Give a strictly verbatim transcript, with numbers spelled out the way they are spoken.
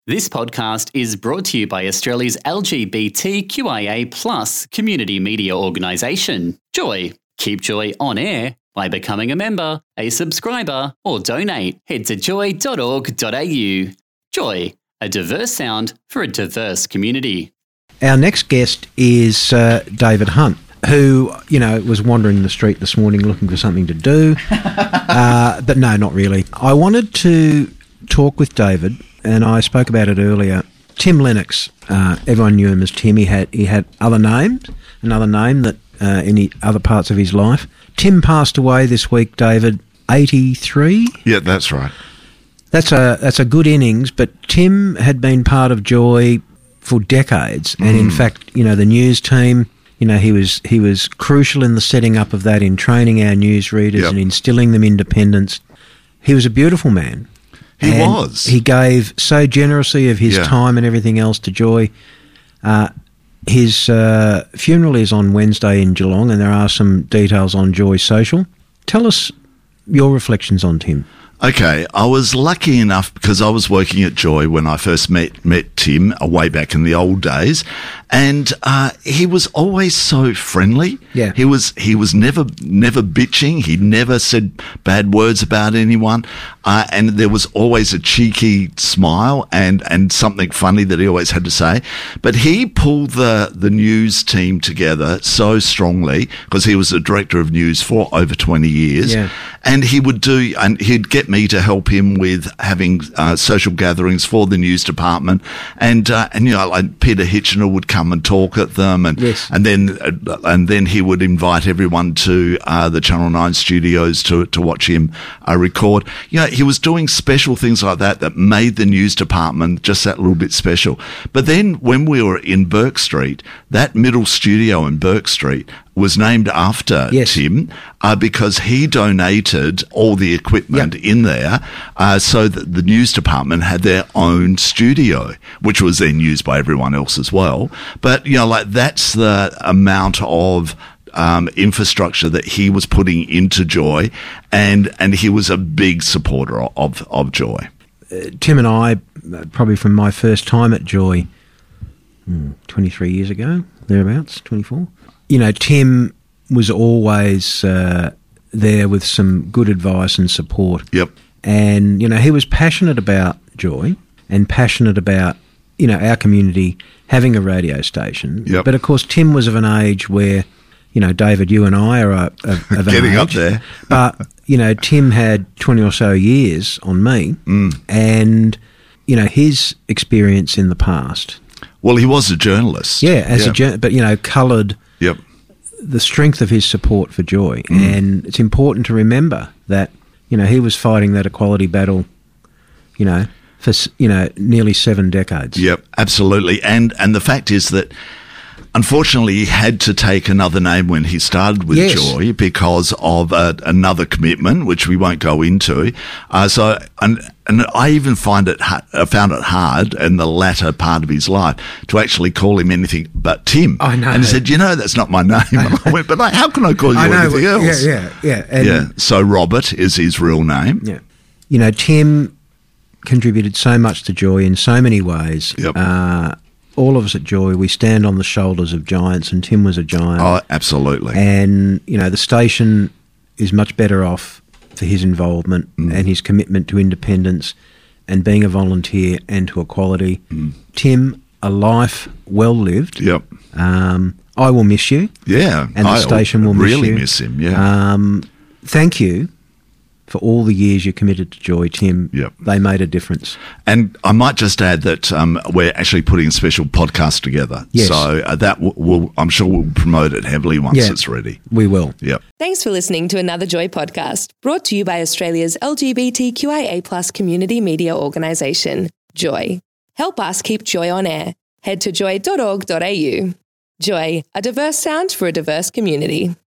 This podcast is brought to you by Australia's L G B T Q I A plus community media organisation, Joy. Keep Joy on air by becoming a member, a subscriber, or donate. Head to joy dot org dot a u. Joy, a diverse sound for a diverse community. Our next guest is uh, David Hunt, who, you know, was wandering the street this morning looking for something to do. uh, but no, not really. I wanted to talk with David, and I spoke about it earlier. Tim Lennox, uh, everyone knew him as Tim. He had he had other names, another name that uh, in the other parts of his life. Tim passed away this week, David, eighty-three? Yeah, that's right. That's a that's a good innings, but Tim had been part of Joy for decades, and mm. in fact, you know, the news team, you know, he was he was crucial in the setting up of that, in training our news readers yep. and instilling them independence. He was a beautiful man. He and was. He gave so generously of his yeah. time and everything else to Joy. Uh, his uh, funeral is on Wednesday in Geelong, and there are some details on Joy Social. Tell us your reflections on Tim. Okay, I was lucky enough because I was working at Joy when I first met met Tim uh, way back in the old days, and uh, he was always so friendly. Yeah, he was he was never never bitching. He never said bad words about anyone, uh, and there was always a cheeky smile and and something funny that he always had to say. But he pulled the the news team together so strongly because he was the director of news for over twenty years, yeah. and he would do and he'd get me to help him with having uh, social gatherings for the news department, and uh, and you know, like Peter Hitchener would come and talk at them, and yes. and then uh, and then he would invite everyone to uh, the Channel nine studios to to watch him uh, record. You know, he was doing special things like that that made the news department just that little bit special. But then when we were in Burke Street, that middle studio in Burke Street was named after yes. Tim uh, because he donated all the equipment yep. in there uh, so that the news department had their own studio, which was then used by everyone else as well. But, you know, like that's the amount of um, infrastructure that he was putting into Joy, and, and he was a big supporter of, of Joy. Uh, Tim and I, probably from my first time at Joy, hmm, twenty-three years ago, thereabouts, twenty-four, you know, Tim was always uh, there with some good advice and support. Yep. And, you know, he was passionate about Joy and passionate about, you know, our community having a radio station. Yep. But, of course, Tim was of an age where, you know, David, you and I are of, of an getting age, up there. But, you know, Tim had twenty or so years on me mm. and, you know, his experience in the past. Well, he was a journalist. Yeah, as yeah. a journalist, but, you know, coloured Yep. the strength of his support for Joy. Mm. And it's important to remember that, you know, he was fighting that equality battle, you know, for, you know, nearly seven decades. Yep, absolutely. And and the fact is that unfortunately he had to take another name when he started with yes. Joy because of uh, another commitment, which we won't go into. Uh, so, and and I even find it ha- I found it hard in the latter part of his life to actually call him anything but Tim. I know. And he said, you know, that's not my name. And I went, but like, how can I call you I know, anything else? Yeah, yeah, yeah. And yeah. So Robert is his real name. Yeah. You know, Tim contributed so much to Joy in so many ways. Yep. Uh, all of us at Joy, we stand on the shoulders of giants, and Tim was a giant. Oh, absolutely. And, you know, the station is much better off for his involvement mm. and his commitment to independence and being a volunteer and to equality. Mm. Tim, a life well lived. Yep. Um, I will miss you. Yeah. And the I station will really miss you. miss him, yeah. Um, thank you for all the years you committed to Joy, Tim. Yep. They made a difference. And I might just add that um, we're actually putting a special podcast together. Yes. So uh, that will, will, I'm sure we'll promote it heavily once yeah, it's ready. We will. Yep. Thanks for listening to another Joy podcast, brought to you by Australia's L G B T Q I A plus community media organisation, Joy. Help us keep Joy on air. Head to joy dot org dot a u. Joy, a diverse sound for a diverse community.